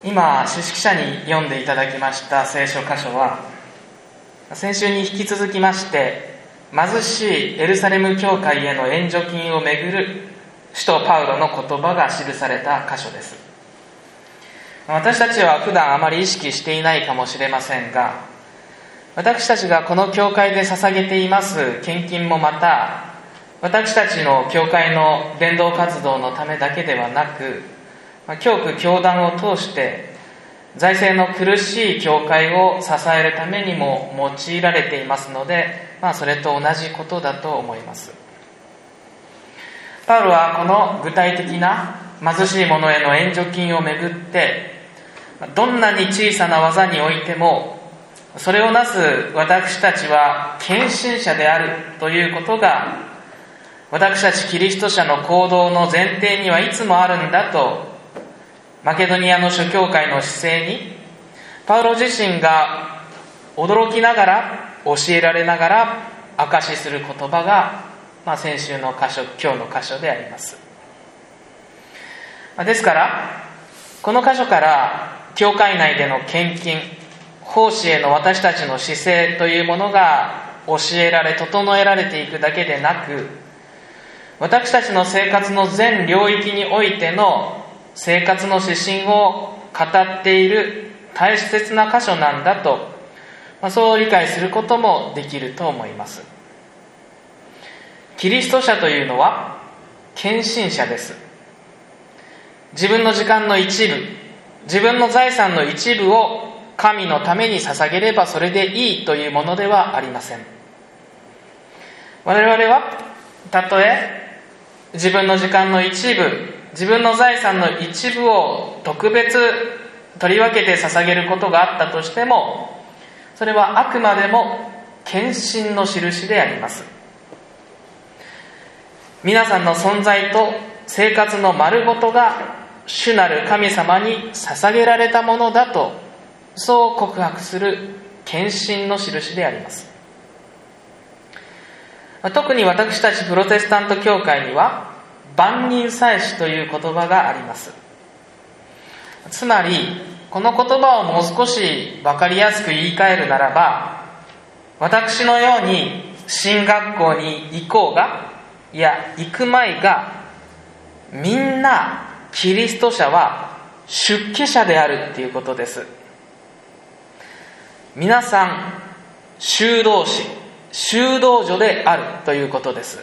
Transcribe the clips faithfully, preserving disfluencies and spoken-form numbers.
今、主識者に読んでいただきました聖書箇所は、先週に引き続きまして、貧しいエルサレム教会への援助金をめぐる使徒パウロの言葉が記された箇所です。私たちは普段あまり意識していないかもしれませんが、私たちがこの教会で捧げています献金もまた、私たちの教会の伝道活動のためだけではなく、教区教団を通して財政の苦しい教会を支えるためにも用いられていますので、まあ、それと同じことだと思います。パウロはこの具体的な貧しい者への援助金をめぐって、どんなに小さな技においてもそれをなす私たちは献身者であるということが、私たちキリスト者の行動の前提にはいつもあるんだと、マケドニアの諸教会の姿勢にパウロ自身が驚きながら、教えられながら証しする言葉が、まあ、先週の箇所、今日の箇所であります。ですからこの箇所から教会内での献金、奉仕への私たちの姿勢というものが教えられ、整えられていくだけでなく、私たちの生活の全領域においての生活の指針を語っている大切な箇所なんだと、まあ、そう理解することもできると思います。キリスト者というのは献身者です。自分の時間の一部、自分の財産の一部を神のために捧げればそれでいいというものではありません。我々はたとえ自分の時間の一部、自分の財産の一部を特別取り分けて捧げることがあったとしても、それはあくまでも献身の印であります。皆さんの存在と生活の丸ごとが主なる神様に捧げられたものだと、そう告白する献身の印であります。特に私たちプロテスタント教会には万人祭司という言葉があります。つまりこの言葉をもう少し分かりやすく言い換えるならば、私のように神学校に行こうが、いや行く前が、みんなキリスト者は出家者であるっていうことです。皆さん修道士、修道女であるということです。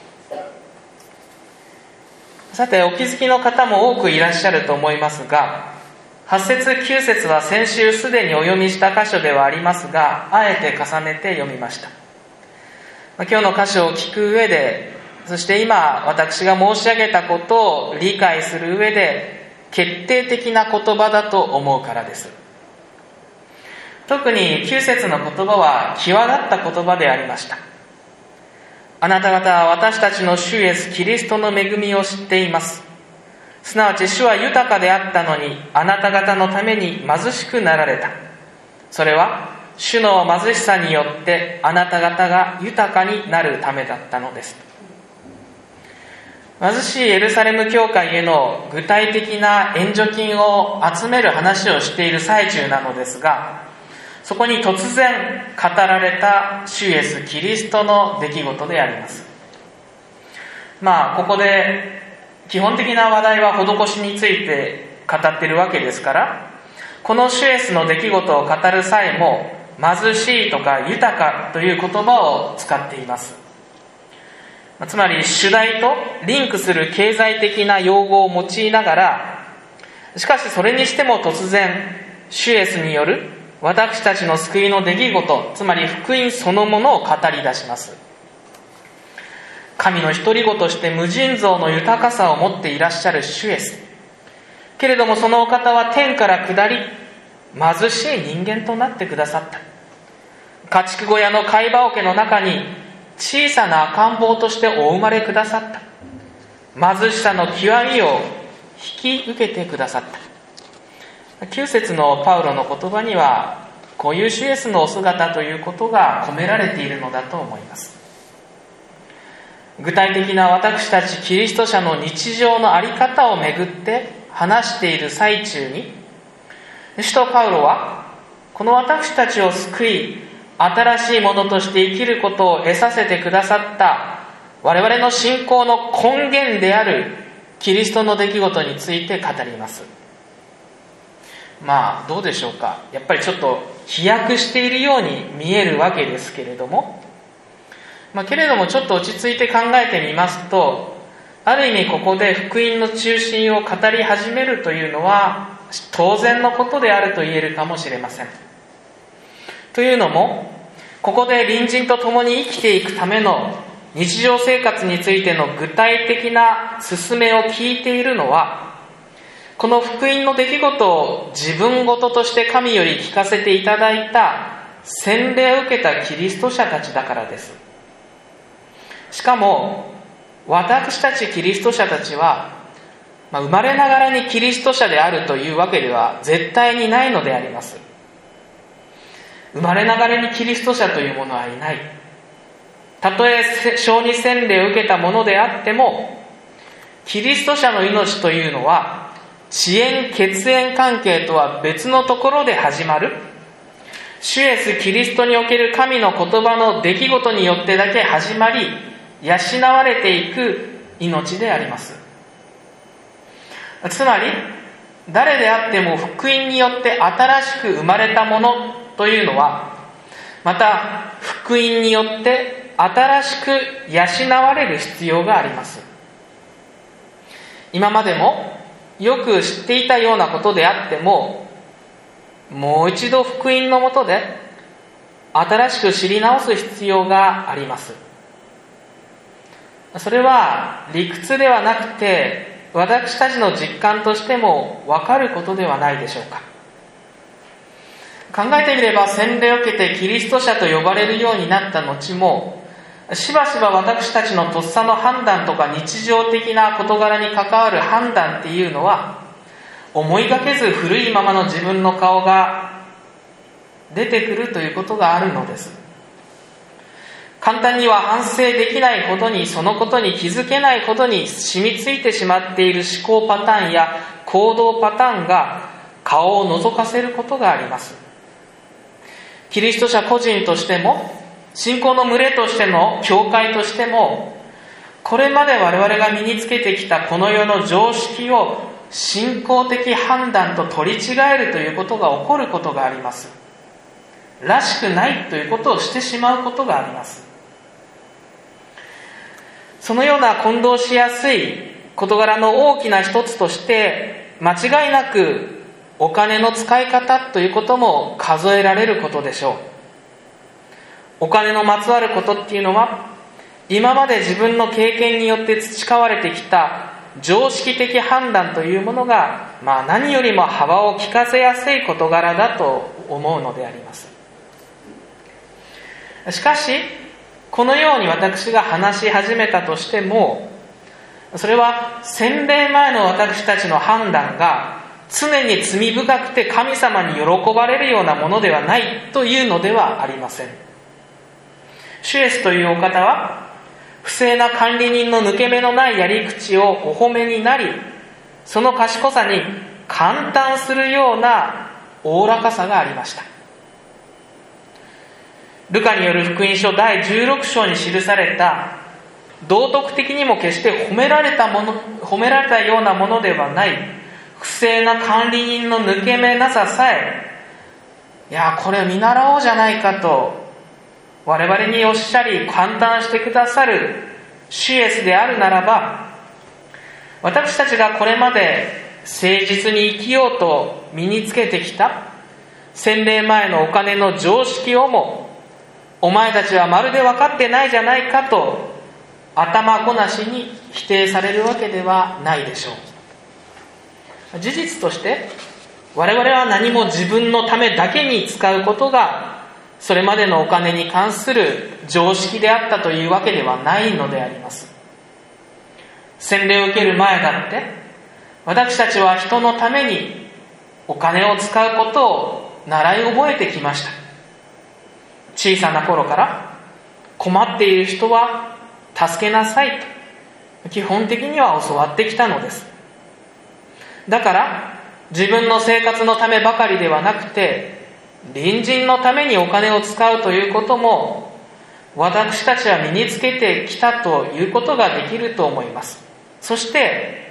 さて、お気づきの方も多くいらっしゃると思いますが、はち節きゅう節は先週すでにお読みした箇所ではありますが、あえて重ねて読みました。今日の箇所を聞く上で、そして今私が申し上げたことを理解する上で決定的な言葉だと思うからです。特にきゅう節の言葉は際立った言葉でありました。あなた方は私たちの主イエスキリストの恵みを知っています。すなわち主は豊かであったのに、あなた方のために貧しくなられた。それは主の貧しさによってあなた方が豊かになるためだったのです。貧しいエルサレム教会への具体的な援助金を集める話をしている最中なのですが、そこに突然語られた主イエスキリストの出来事であります。まあここで基本的な話題は施しについて語っているわけですから、この主イエスの出来事を語る際も貧しいとか豊かという言葉を使っています。つまり主題とリンクする経済的な用語を用いながら、しかしそれにしても突然主イエスによる私たちの救いの出来事、つまり福音そのものを語り出します。神の独り子として無尽蔵の豊かさを持っていらっしゃる主イエス。けれどもそのお方は天から下り、貧しい人間となってくださった。家畜小屋の貝羽桶の中に小さな赤ん坊としてお生まれくださった。貧しさの極みを引き受けてくださった。きゅう節のパウロの言葉には、こういう主イエスのお姿ということが込められているのだと思います。具体的な私たちキリスト者の日常の在り方をめぐって話している最中に、 使徒パウロはこの私たちを救い、新しいものとして生きることを得させてくださった我々の信仰の根源であるキリストの出来事について語ります。まあどうでしょうか。やっぱりちょっと飛躍しているように見えるわけですけれども、まあ、けれどもちょっと落ち着いて考えてみますと、ある意味ここで福音の中心を語り始めるというのは当然のことであると言えるかもしれません。というのも、ここで隣人と共に生きていくための日常生活についての具体的な勧めを聞いているのは、この福音の出来事を自分事として神より聞かせていただいた洗礼を受けたキリスト者たちだからです。しかも私たちキリスト者たちは、まあ、生まれながらにキリスト者であるというわけでは絶対にないのであります。生まれながらにキリスト者というものはいない。たとえ小児洗礼を受けたものであっても、キリスト者の命というのは血縁血縁関係とは別のところで始まる、主イエスキリストにおける神の言葉の出来事によってだけ始まり養われていく命であります。つまり誰であっても福音によって新しく生まれたものというのは、また福音によって新しく養われる必要があります。今までもよく知っていたようなことであっても、もう一度福音のもとで新しく知り直す必要があります。それは理屈ではなくて、私たちの実感としても分かることではないでしょうか。考えてみれば、洗礼を受けてキリスト者と呼ばれるようになった後も、しばしば私たちのとっさの判断とか日常的な事柄に関わる判断っていうのは、思いがけず古いままの自分の顔が出てくるということがあるのです。簡単には反省できないほどに、そのことに気づけないほどに染みついてしまっている思考パターンや行動パターンが顔を覗かせることがあります。キリスト者個人としても、信仰の群れとしての教会としても、これまで我々が身につけてきたこの世の常識を信仰的判断と取り違えるということが起こることがあります。らしくないということをしてしまうことがあります。そのような混同しやすい事柄の大きな一つとして、間違いなくお金の使い方ということも数えられることでしょう。お金のまつわることっていうのは、今まで自分の経験によって培われてきた常識的判断というものが、まあ何よりも幅を利かせやすい事柄だと思うのであります。しかし、このように私が話し始めたとしても、それは洗礼前の私たちの判断が常に罪深くて神様に喜ばれるようなものではないというのではありません。主イエスというお方は、不正な管理人の抜け目のないやり口をお褒めになり、その賢さに感嘆するようなおおらかさがありました。ルカによる福音書だいじゅうろく章に記された、道徳的にも決して褒められたもの、褒められたようなものではない不正な管理人の抜け目なささえ、いやこれを見習おうじゃないかと我々におっしゃり感嘆してくださる主イエスであるならば、私たちがこれまで誠実に生きようと身につけてきた洗礼前のお金の常識をも、お前たちはまるで分かってないじゃないかと頭ごなしに否定されるわけではないでしょう。事実として我々は何も自分のためだけに使うことがそれまでのお金に関する常識であったというわけではないのであります。洗礼を受ける前だって私たちは人のためにお金を使うことを習い覚えてきました。小さな頃から困っている人は助けなさいと基本的には教わってきたのです。だから自分の生活のためばかりではなくて、隣人のためにお金を使うということも、私たちは身につけてきたということができると思います。そして、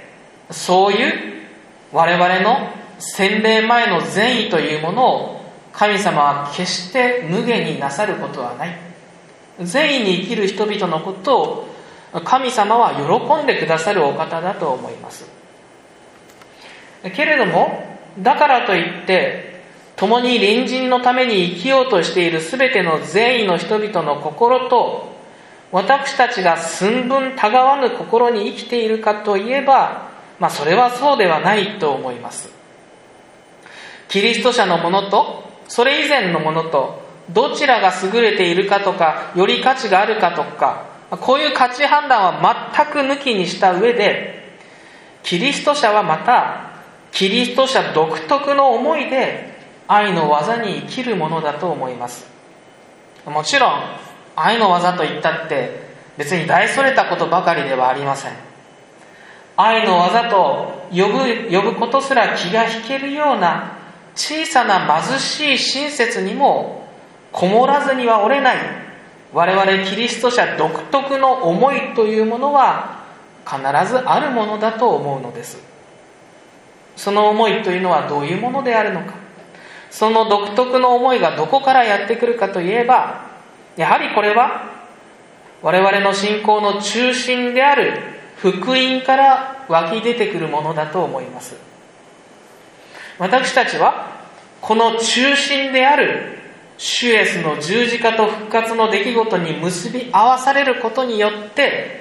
そういう我々の洗礼前の善意というものを神様は決して無限になさることはない。善意に生きる人々のことを神様は喜んでくださるお方だと思います。けれども、だからといって共に隣人のために生きようとしているすべての善意の人々の心と、私たちが寸分たがわぬ心に生きているかといえば、まあそれはそうではないと思います。キリスト者のものとそれ以前のものとどちらが優れているかとか、より価値があるかとか、こういう価値判断は全く抜きにした上で、キリスト者はまたキリスト者独特の思いで愛の技に生きるものだと思います。もちろん愛の技といったって別に大それたことばかりではありません。愛の技と呼ぶ、呼ぶことすら気が引けるような小さな貧しい親切にもこもらずにはおれない我々キリスト者独特の思いというものは必ずあるものだと思うのです。その思いというのはどういうものであるのか、その独特の思いがどこからやってくるかといえば、やはりこれは我々の信仰の中心である福音から湧き出てくるものだと思います。私たちはこの中心である主イエスの十字架と復活の出来事に結び合わされることによって、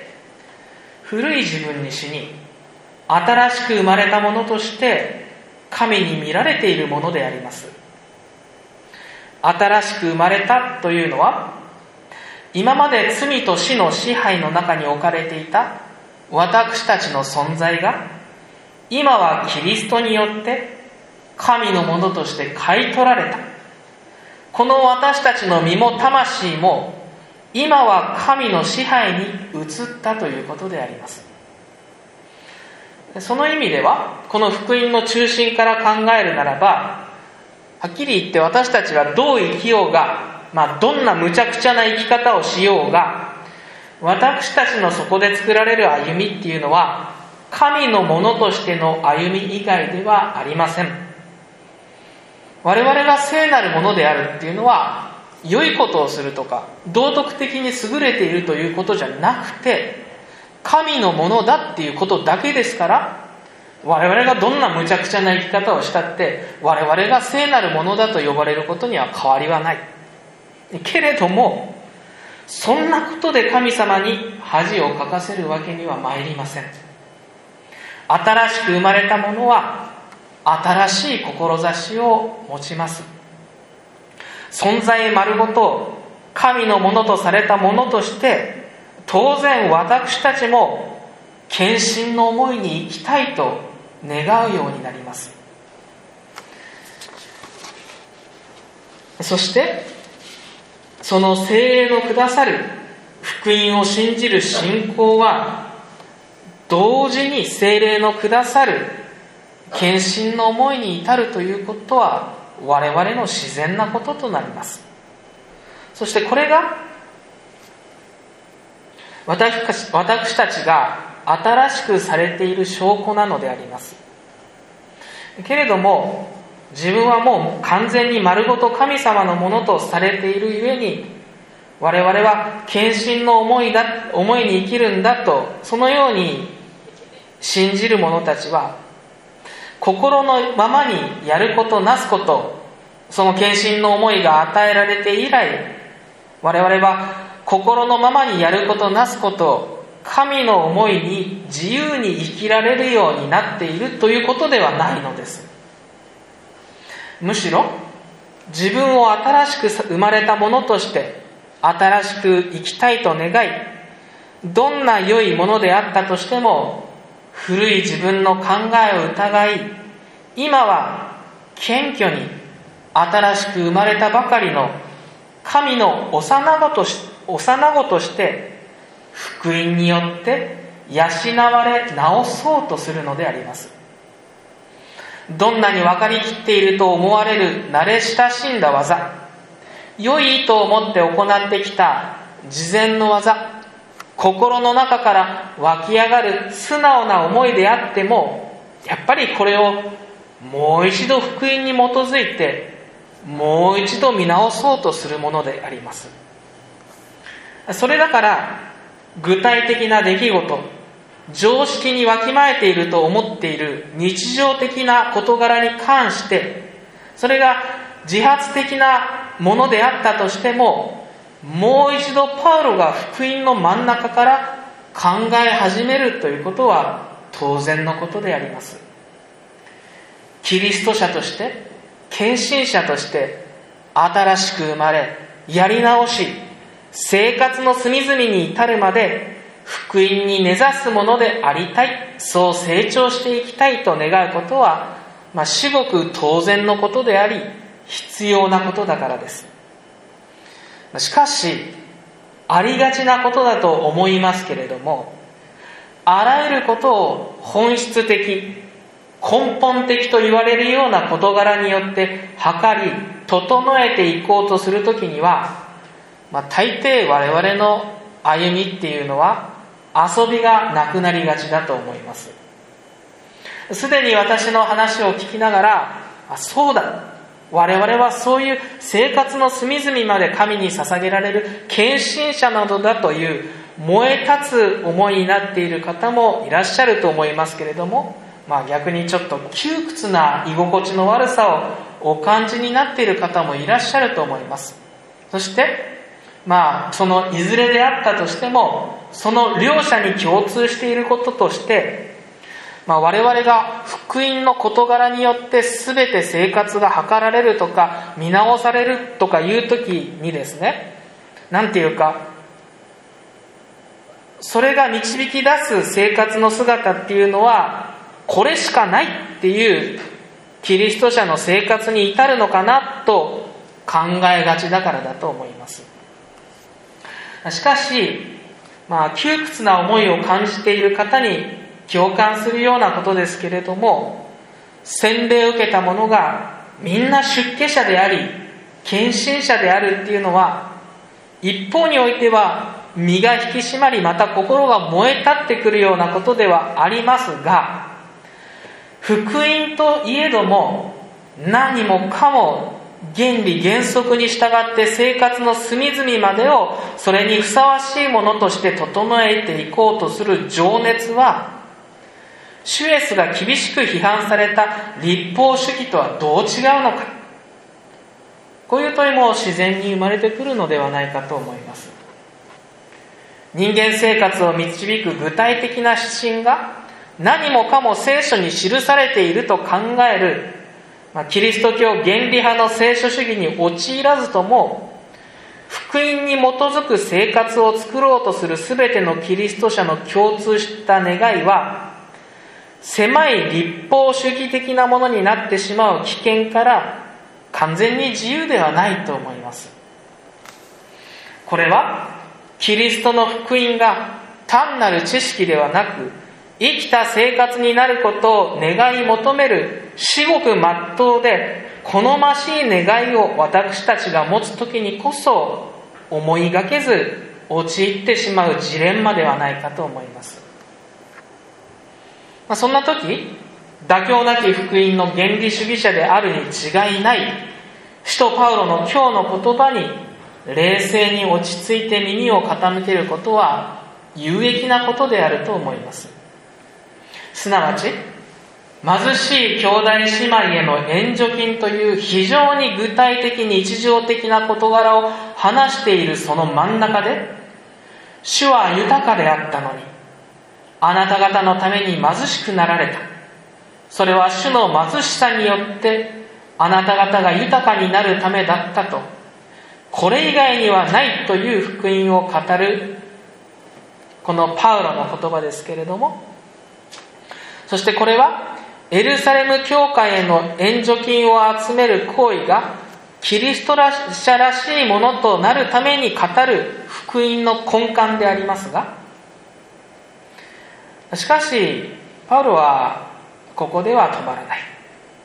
古い自分に死に新しく生まれたものとして神に見られているものであります。新しく生まれたというのは、今まで罪と死の支配の中に置かれていた私たちの存在が、今はキリストによって神のものとして買い取られた。この私たちの身も魂も今は神の支配に移ったということであります。その意味では、この福音の中心から考えるならば、はっきり言って私たちはどう生きようが、まあどんな無茶苦茶な生き方をしようが、私たちのそこで作られる歩みっていうのは神のものとしての歩み以外ではありません。我々が聖なるものであるっていうのは、良いことをするとか道徳的に優れているということじゃなくて、神のものだっていうことだけですから、我々がどんな無茶苦茶な生き方をしたって我々が聖なるものだと呼ばれることには変わりはない。けれども、そんなことで神様に恥をかかせるわけには参りません。新しく生まれたものは新しい志を持ちます。存在丸ごと神のものとされたものとして、当然私たちも献身の思いに生きたいと願うようになります。そしてその聖霊のくださる福音を信じる信仰は、同時に聖霊のくださる献身の思いに至るということは我々の自然なこととなります。そしてこれが私、私たちが新しくされている証拠なのであります。けれども、自分はもう完全に丸ごと神様のものとされているゆえに、我々は献身の思いだ、思いに生きるんだと、そのように信じる者たちは、心のままにやることなすこと、その献身の思いが与えられて以来、我々は心のままにやることなすこと、神の思いに自由に生きられるようになっているということではないのです。むしろ自分を新しく生まれたものとして新しく生きたいと願い、どんな良いものであったとしても古い自分の考えを疑い、今は謙虚に新しく生まれたばかりの神の幼子とし、幼子として福音によって養われ直そうとするのであります。 どんなに分かりきっていると思われる慣れ親しんだ技、良いと思って行ってきた事前の技、心の中から湧き上がる素直な思いであっても、やっぱりこれをもう一度福音に基づいてもう一度見直そうとするものであります。それだから具体的な出来事、常識にわきまえていると思っている日常的な事柄に関して、それが自発的なものであったとしても、もう一度パウロが福音の真ん中から考え始めるということは当然のことであります。キリスト者として、献身者として新しく生まれ、やり直し、生活の隅々に至るまで福音に根ざすものでありたい、そう成長していきたいと願うことは、まあ、至極当然のことであり必要なことだからです。しかしありがちなことだと思いますけれども、あらゆることを本質的、根本的と言われるような事柄によって測り整えていこうとするときには、まあ、大抵我々の歩みっていうのは遊びがなくなりがちだと思います。すでに私の話を聞きながら、あ、そうだ、我々はそういう生活の隅々まで神に捧げられる献身者などだという燃え立つ思いになっている方もいらっしゃると思いますけれども、まあ、逆にちょっと窮屈な居心地の悪さをお感じになっている方もいらっしゃると思います。そしてまあそのいずれであったとしても、その両者に共通していることとして、まあ、我々が福音の事柄によって全て生活が図られるとか見直されるとかいう時にですね、なんていうか、それが導き出す生活の姿っていうのはこれしかないっていうキリスト者の生活に至るのかなと考えがちだからだと思います。しかし、まあ、窮屈な思いを感じている方に共感するようなことですけれども、洗礼を受けた者がみんな出家者であり献身者であるっていうのは、一方においては身が引き締まり、また心が燃え立ってくるようなことではありますが、福音といえども何もかも原理原則に従って生活の隅々までをそれにふさわしいものとして整えていこうとする情熱は、主イエスが厳しく批判された立法主義とはどう違うのか、こういう問いも自然に生まれてくるのではないかと思います。人間生活を導く具体的な指針が何もかも聖書に記されていると考える、まあ、キリスト教原理派の聖書主義に陥らずとも、福音に基づく生活を作ろうとするすべてのキリスト者の共通した願いは、狭い立法主義的なものになってしまう危険から完全に自由ではないと思います。これはキリストの福音が単なる知識ではなく、生きた生活になることを願い求める至極真っ当で好ましい願いを私たちが持つときにこそ思いがけず陥ってしまうジレンマではないかと思います。まあ、そんな時、妥協なき福音の原理主義者であるに違いない使徒パウロの今日の言葉に冷静に落ち着いて耳を傾けることは有益なことであると思います。すなわち、貧しい兄弟姉妹への援助金という非常に具体的日常的な事柄を話しているその真ん中で、主は豊かであったのにあなた方のために貧しくなられた。それは主の貧しさによってあなた方が豊かになるためだったと、これ以外にはないという福音を語るこのパウロの言葉ですけれども、そしてこれはエルサレム教会への援助金を集める行為がキリスト者らしいものとなるために語る福音の根幹でありますが、しかしパウロはここでは止まらない。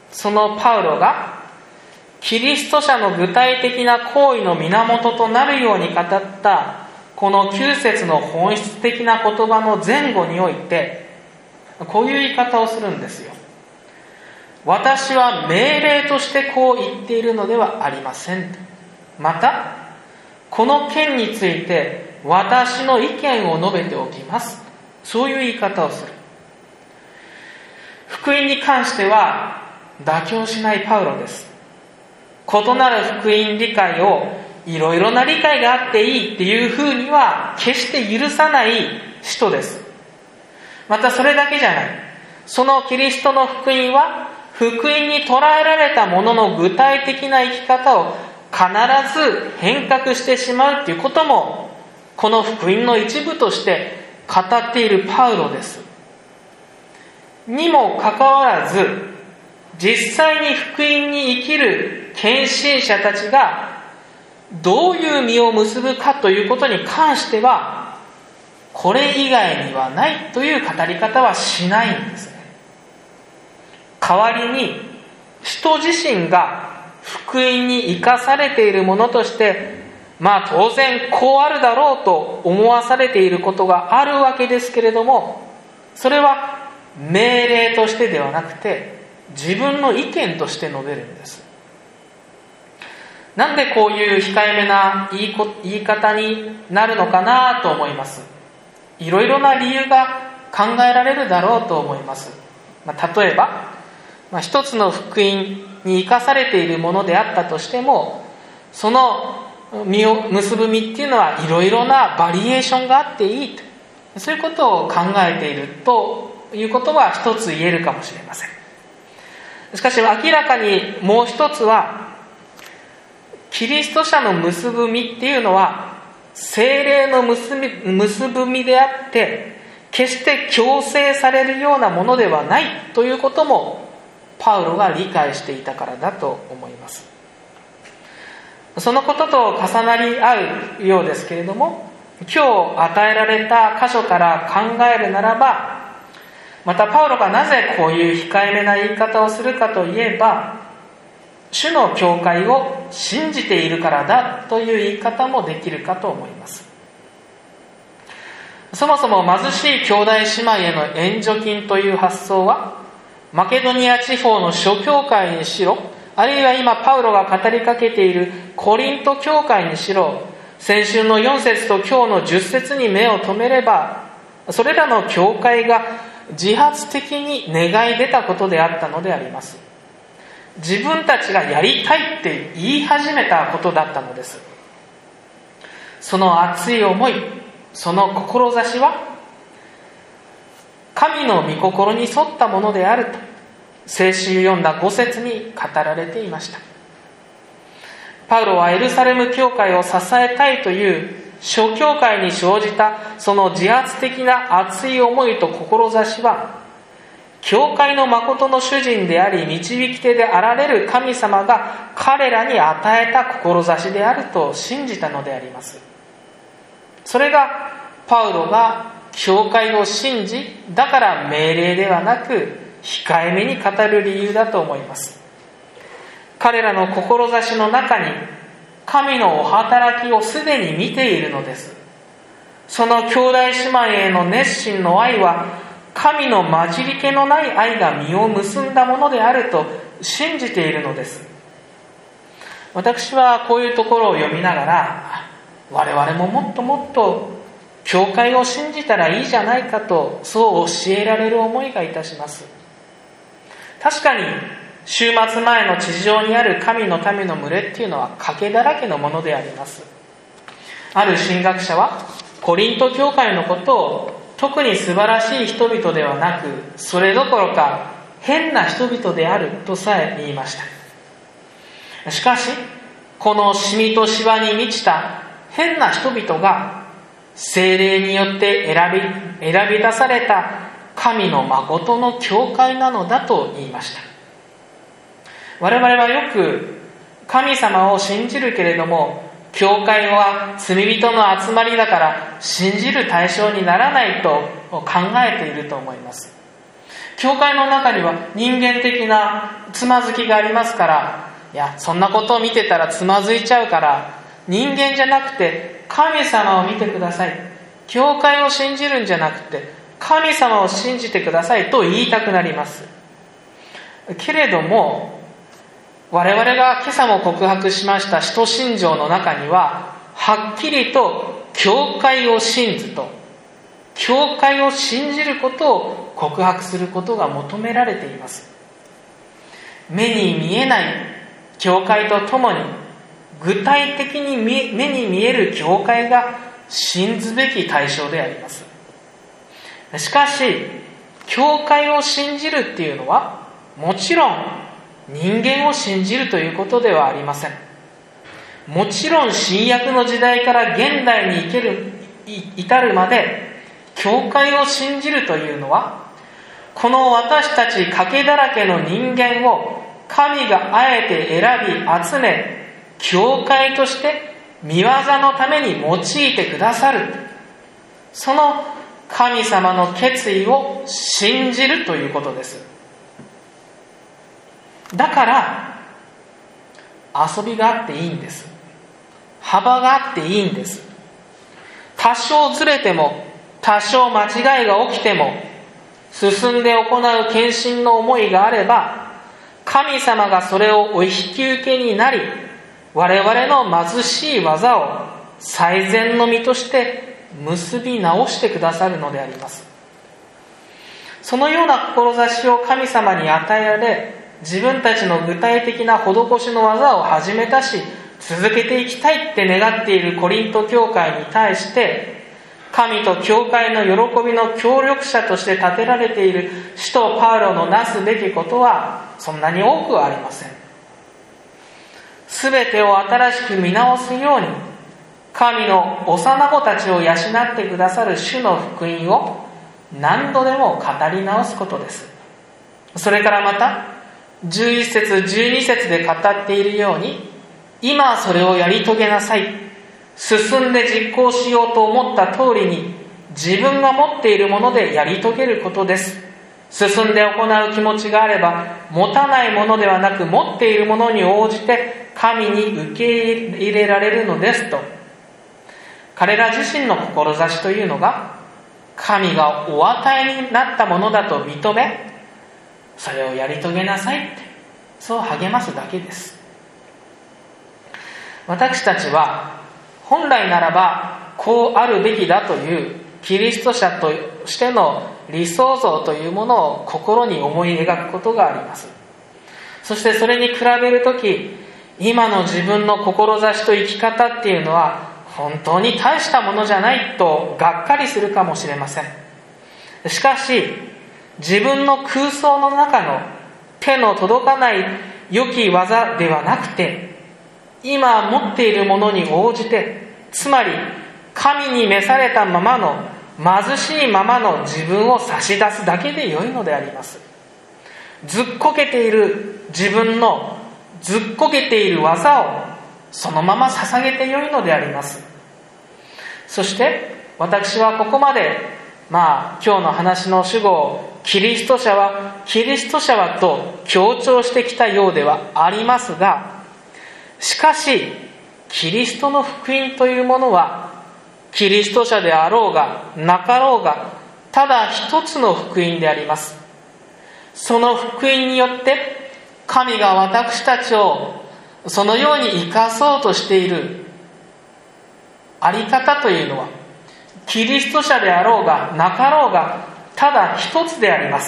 そのパウロがキリスト者の具体的な行為の源となるように語ったこのきゅう節の本質的な言葉の前後においてこういう言い方をするんですよ。私は命令としてこう言っているのではありません。またこの件について私の意見を述べておきます。そういう言い方をする。福音に関しては妥協しないパウロです。異なる福音理解をいろいろな理解があっていいっていうふうには決して許さない人です。またそれだけじゃない。そのキリストの福音は福音に捉えられたものの具体的な生き方を必ず変革してしまうということもこの福音の一部として語っているパウロです。にもかかわらず実際に福音に生きる献身者たちがどういう実を結ぶかということに関してはこれ以外にはないという語り方はしないんですね。代わりに人自身が福音に生かされているものとしてまあ当然こうあるだろうと思わされていることがあるわけですけれども、それは命令としてではなくて自分の意見として述べるんです。なんでこういう控えめな言いこ、言い方になるのかなと思います。いろいろな理由が考えられるだろうと思います。まあ、例えば、まあ、一つの福音に生かされているものであったとしても、その実を結ぶ実っていうのはいろいろなバリエーションがあっていいと、そういうことを考えているということは一つ言えるかもしれません。しかし明らかにもう一つはキリスト者の結ぶ実っていうのは聖霊の結び、結ぶ実であって決して強制されるようなものではないということもパウロが理解していたからだと思います。そのことと重なり合うようですけれども、今日与えられた箇所から考えるならば、またパウロがなぜこういう控えめな言い方をするかといえば、主の教会を信じているからだという言い方もできるかと思います。そもそも貧しい兄弟姉妹への援助金という発想はマケドニア地方の諸教会にしろ、あるいは今パウロが語りかけているコリント教会にしろ、先週のよん節と今日のじゅっ節に目を留めれば、それらの教会が自発的に願い出たことであったのであります。自分たちがやりたいって言い始めたことだったのです。その熱い思い、その志は神の御心に沿ったものであると先週読んだご節に語られていました。パウロはエルサレム教会を支えたいという諸教会に生じたその自発的な熱い思いと志は、教会の誠の主人であり導き手であられる神様が彼らに与えた志であると信じたのであります。それがパウロが教会を信じ、だから命令ではなく控えめに語る理由だと思います。彼らの志の中に神のお働きをすでに見ているのです。その兄弟姉妹への熱心の愛は神の混じり気のない愛が実を結んだものであると信じているのです。私はこういうところを読みながら、我々ももっともっと教会を信じたらいいじゃないかと、そう教えられる思いがいたします。確かに週末前の地上にある神の民の群れっていうのは賭けだらけのものであります。ある神学者はコリント教会のことを特に素晴らしい人々ではなく、それどころか変な人々であるとさえ言いました。しかしこのシミとシワに満ちた変な人々が聖霊によって選び、選び出された神の誠の教会なのだと言いました。我々はよく神様を信じるけれども、教会は罪人の集まりだから信じる対象にならないと考えていると思います。教会の中には人間的なつまずきがありますから、いやそんなことを見てたらつまずいちゃうから、人間じゃなくて神様を見てください、教会を信じるんじゃなくて神様を信じてくださいと言いたくなります。けれども我々が今朝も告白しました使徒信条の中には、はっきりと教会を信ずと、教会を信じることを告白することが求められています。目に見えない教会とともに、具体的に目に見える教会が信ずべき対象であります。しかし教会を信じるっていうのは、もちろん人間を信じるということではありません。もちろん新約の時代から現代に生ける至るまで、教会を信じるというのは、この私たち賭けだらけの人間を神があえて選び集め、教会として御業のために用いてくださる、その神様の決意を信じるということです。だから遊びがあっていいんです。幅があっていいんです。多少ずれても、多少間違いが起きても、進んで行う献身の思いがあれば、神様がそれをお引き受けになり、我々の貧しい技を最善の身として結び直してくださるのであります。そのような志を神様に与えられ、自分たちの具体的な施しの技を始めたし、続けていきたいって願っているコリント教会に対して、神と教会の喜びの協力者として立てられている使徒パウロのなすべきことはそんなに多くはありません。すべてを新しく見直すように、神の幼子たちを養ってくださる主の福音を何度でも語り直すことです。それからまたじゅういっ節じゅうに節で語っているように、今それをやり遂げなさい、進んで実行しようと思った通りに自分が持っているものでやり遂げることです。進んで行う気持ちがあれば、持たないものではなく持っているものに応じて神に受け入れられるのですと。彼ら自身の志というのが、神がお与えになったものだと認め、それをやり遂げなさいって、そう励ますだけです。私たちは本来ならばこうあるべきだというキリスト者としての理想像というものを心に思い描くことがあります。そしてそれに比べるとき、今の自分の志と生き方っていうのは本当に大したものじゃないとがっかりするかもしれません。しかし自分の空想の中の手の届かない良き技ではなくて、今持っているものに応じて、つまり神に召されたままの貧しいままの自分を差し出すだけで良いのであります。ずっこけている自分のずっこけている技をそのまま捧げて良いのであります。そして私はここまで、まあ今日の話の主語、キリスト者はキリスト者はと強調してきたようではありますが、しかしキリストの福音というものは、キリスト者であろうがなかろうがただ一つの福音であります。その福音によって神が私たちをそのように生かそうとしているあり方というのは、キリスト者であろうがなかろうがただ一つであります。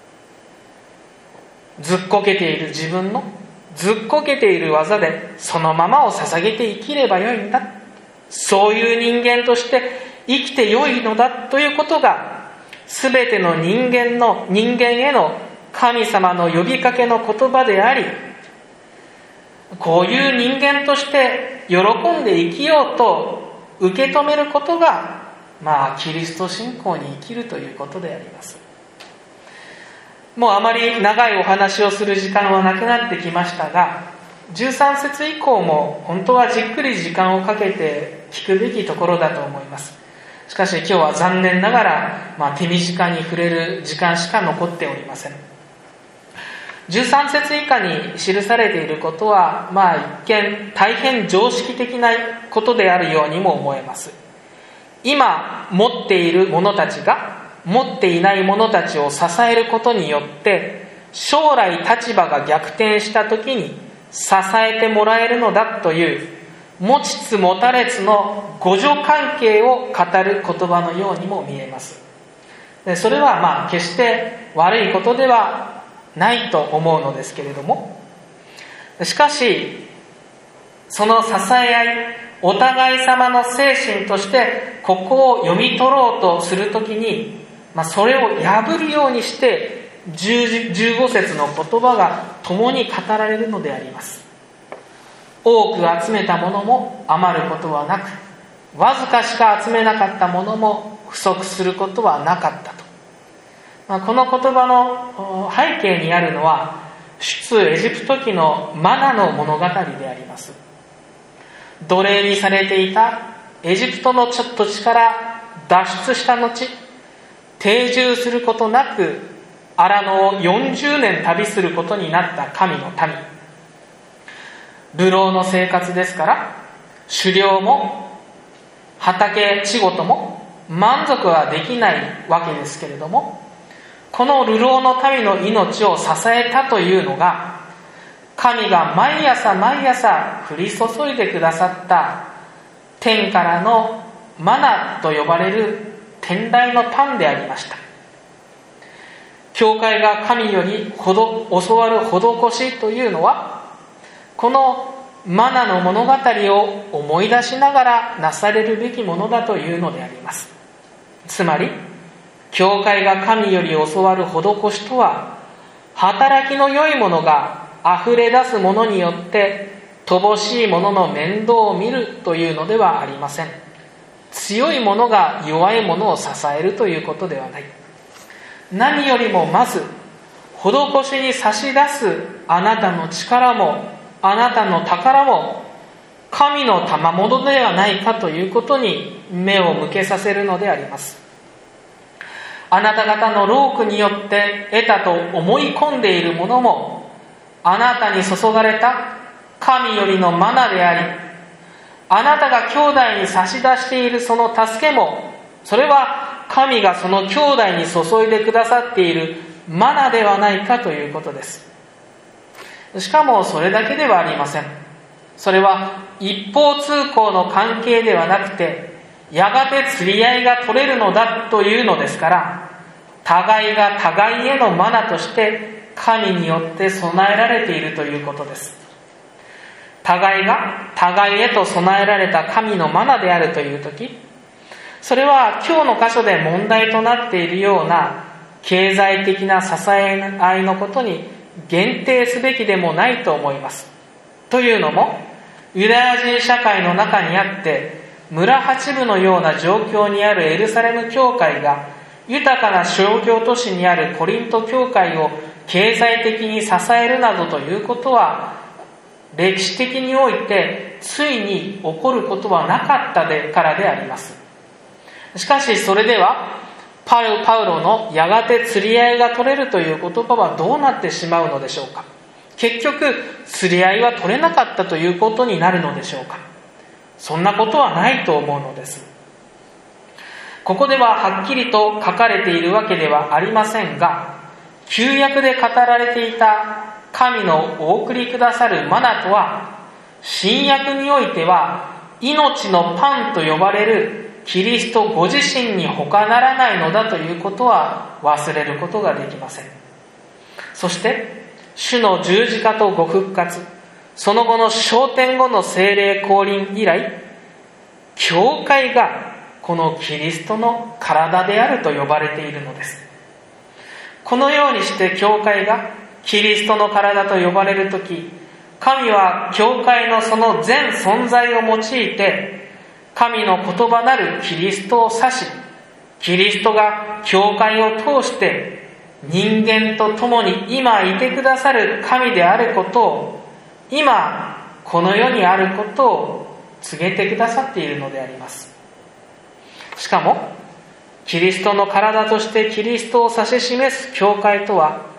ずっこけている自分のずっこけている技でそのままを捧げて生きればよいんだ、そういう人間として生きてよいのだということが、すべての人間の人間への神様の呼びかけの言葉であり、こういう人間として喜んで生きようと受け止めることが、まあキリスト信仰に生きるということであります。もうあまり長いお話をする時間はなくなってきましたが、じゅうさん節以降も本当はじっくり時間をかけて聞くべきところだと思います。しかし今日は残念ながら、まあ、手短に触れる時間しか残っておりません。 じゅうさん節以下に記されていることは、まあ一見大変常識的なことであるようにも思えます。今持っている者たちが持っていない者たちを支えることによって将来立場が逆転した時に支えてもらえるのだという持ちつ持たれつの互助関係を語る言葉のようにも見えます。でそれはまあ決して悪いことではないと思うのですけれども、しかしその支え合い、お互い様の精神としてここを読み取ろうとするときに、まあ、それを破るようにしてじゅうご節の言葉が共に語られるのであります。多く集めたものも余ることはなく、わずかしか集めなかったものも不足することはなかったと。まあ、この言葉の背景にあるのは出エジプト記のマナの物語であります。奴隷にされていたエジプトの土地から脱出した後、定住することなく荒野をよんじゅうねん旅することになった神の民。流浪の生活ですから、狩猟も畑仕事も満足はできないわけですけれども、この流浪の民の命を支えたというのが、神が毎朝毎朝降り注いでくださった天からのマナと呼ばれる天来のパンでありました。教会が神よりほど教わる施しというのは、このマナの物語を思い出しながらなされるべきものだというのであります。つまり教会が神より教わる施しとは、働きの良いものが溢れ出すものによって乏しいものの面倒を見るというのではありません。強いものが弱いものを支えるということではない。何よりもまず施しに差し出すあなたの力もあなたの宝も神の賜物ではないかということに目を向けさせるのであります。あなた方の労苦によって得たと思い込んでいるものも、あなたに注がれた神よりのマナであり、あなたが兄弟に差し出しているその助けも、それは神がその兄弟に注いでくださっているマナではないかということです。しかもそれだけではありません。それは一方通行の関係ではなくて、やがて釣り合いが取れるのだというのですから、互いが互いへのマナとして神によって備えられているということです。互いが互いへと備えられた神のマナであるというとき、それは今日の箇所で問題となっているような経済的な支え合いのことに限定すべきでもないと思います。というのも、ユダヤ人社会の中にあって村八分のような状況にあるエルサレム教会が豊かな商業都市にあるコリント教会を経済的に支えるなどということは、歴史的においてついに起こることはなかったでからであります。しかしそれではパウ、パウロのやがて釣り合いが取れるという言葉はどうなってしまうのでしょうか。結局釣り合いは取れなかったということになるのでしょうか。そんなことはないと思うのです。ここでははっきりと書かれているわけではありませんが、旧約で語られていた神のお送りくださるマナとは、新約においては命のパンと呼ばれるキリストご自身に他ならないのだということは忘れることができません。そして主の十字架とご復活、その後の昇天後の聖霊降臨以来、教会がこのキリストの体であると呼ばれているのです。このようにして教会がキリストの体と呼ばれるとき、神は教会のその全存在を用いて神の言葉なるキリストを指し、キリストが教会を通して人間と共に今いてくださる神であることを、今この世にあることを告げてくださっているのであります。しかもキリストの体としてキリストを指し示す教会とは、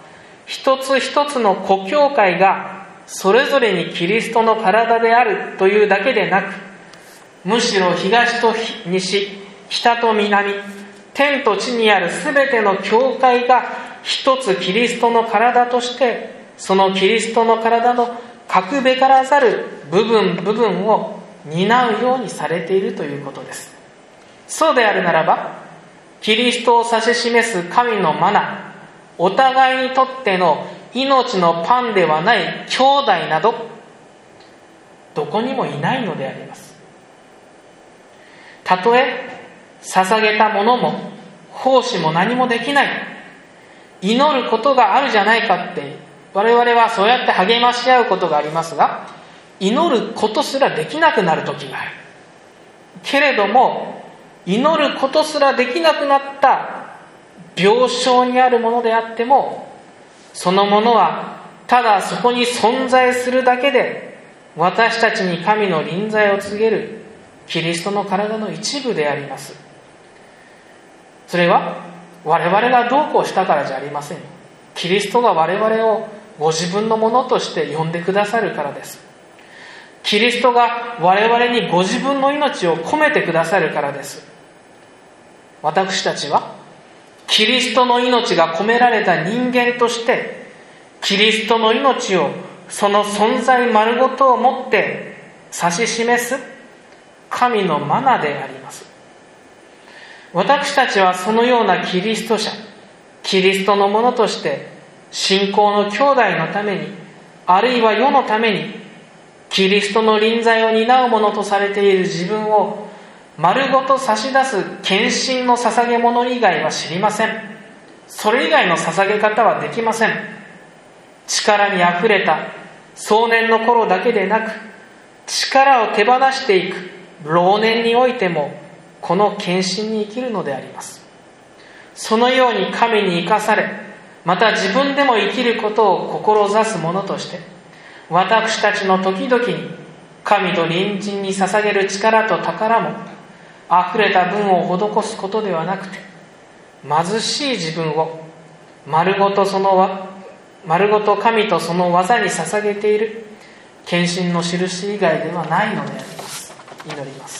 一つ一つの個教会がそれぞれにキリストの体であるというだけでなく、むしろ東と西、北と南、天と地にあるすべての教会が一つキリストの体として、そのキリストの体の格べからざる部分部分を担うようにされているということです。そうであるならば、キリストを指し示す神のマナ、お互いにとっての命のパンではない兄弟などどこにもいないのであります。たとえ捧げたものも奉仕も何もできない、祈ることがあるじゃないかって、我々はそうやって励まし合うことがありますが、祈ることすらできなくなる時がある。けれども祈ることすらできなくなった病床にあるものであっても、そのものはただそこに存在するだけで私たちに神の臨在を告げるキリストの体の一部であります。それは我々がどうこうしたからじゃありません。キリストが我々をご自分のものとして呼んでくださるからです。キリストが我々にご自分の命を込めてくださるからです。私たちはキリストの命が込められた人間として、キリストの命をその存在丸ごとをもって指し示す神のマナであります。私たちはそのようなキリスト者、キリストのものとして、信仰の兄弟のために、あるいは世のために、キリストの臨在を担うものとされている自分を丸ごと差し出す献身の捧げ物以外は知りません。それ以外の捧げ方はできません。力にあふれた壮年の頃だけでなく、力を手放していく老年においてもこの献身に生きるのであります。そのように神に生かされ、また自分でも生きることを志す者として、私たちの時々に神と隣人に捧げる力と宝もあふれた分を施すことではなくて、貧しい自分を丸ごとその丸ごと神とその技に捧げている献身の印以外ではないのであります。祈ります。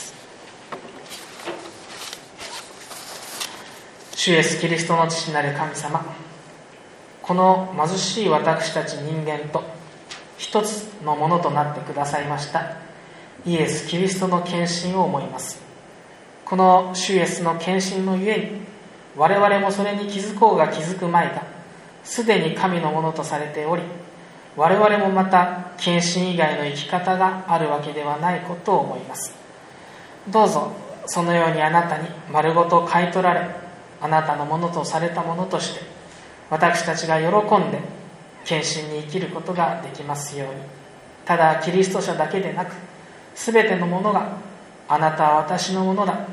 主イエスキリストの父なる神様、この貧しい私たち人間と一つのものとなってくださいましたイエスキリストの献身を思います。この主イエスの献身のゆえに、我々もそれに気づこうが気づく前がすでに神のものとされており、我々もまた献身以外の生き方があるわけではないことを思います。どうぞそのようにあなたに丸ごと買い取られ、あなたのものとされたものとして私たちが喜んで献身に生きることができますように。ただキリスト者だけでなく、すべてのものがあなたは私のものだ、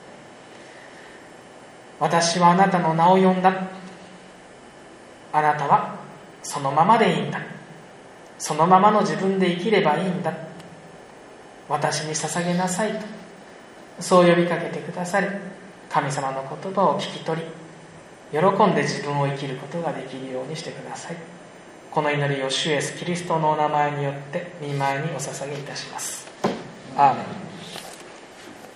私はあなたの名を呼んだ、あなたはそのままでいいんだ、そのままの自分で生きればいいんだ、私に捧げなさいと、そう呼びかけてくださり、神様の言葉を聞き取り、喜んで自分を生きることができるようにしてください。この祈りを主イエスキリストのお名前によって御前にお捧げいたします。アーメン。